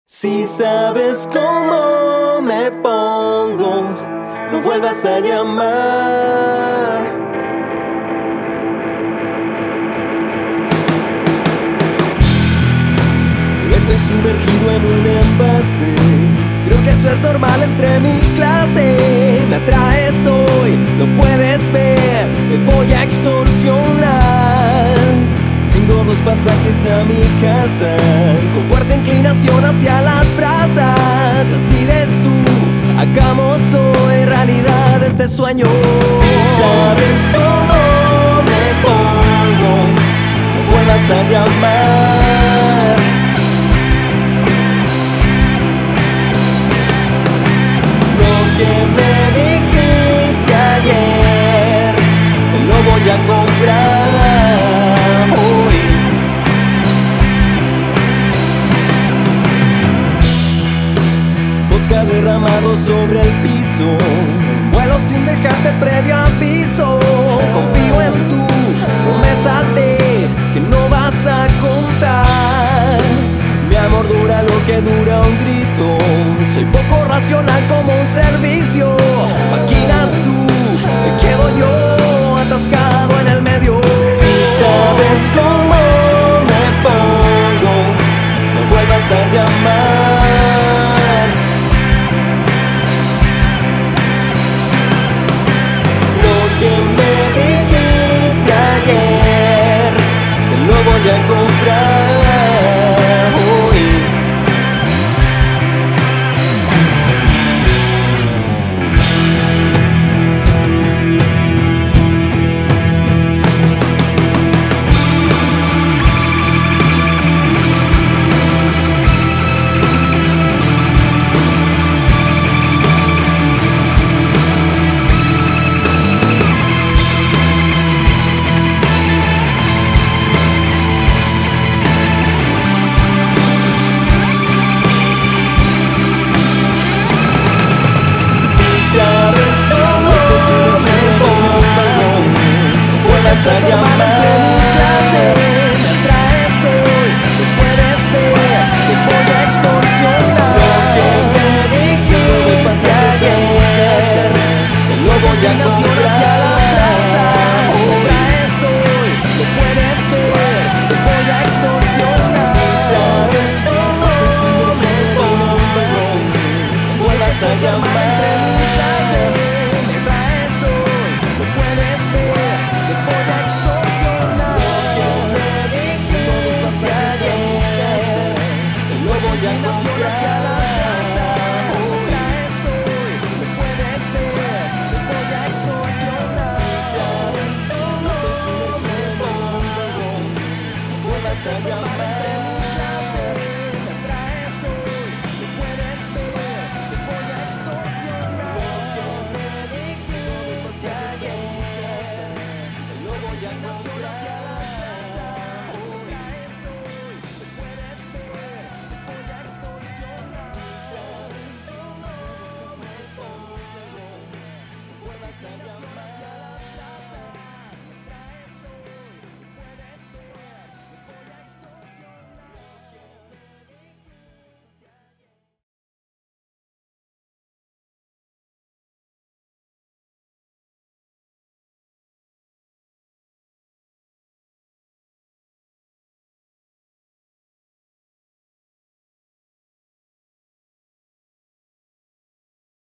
Si sabes cómo me pongo, no vuelvas a llamar. Estoy sumergido en un envase. Creo que eso es normal entre mi clase. Me atraes hoy, lo puedes ver. Me voy a extorsionar. Tengo 2 pasajes a mi casa, con fuerte inclinación hacia las brasas. Decides tú, hagamos hoy realidad este sueño. Si sabes cómo me pongo, no vuelvas a llamar. Lo que me dijiste ayer, te lo voy a comprar hoy. Vodka derramado sobre el piso, vuelo sin dejarte previo aviso. Confío en tu promesa de que no vas a contar. Mi amor dura lo que dura un grito. Soy poco racional como un servicio. Maquinas tú, me quedo yo atascado en el medio. Si sabes cómo me pongo, no vuelvas a llamar. Lo que me dijiste ayer, te lo voy a comprar hoy. Sabes cómo me pongo, vuelvas a llamar.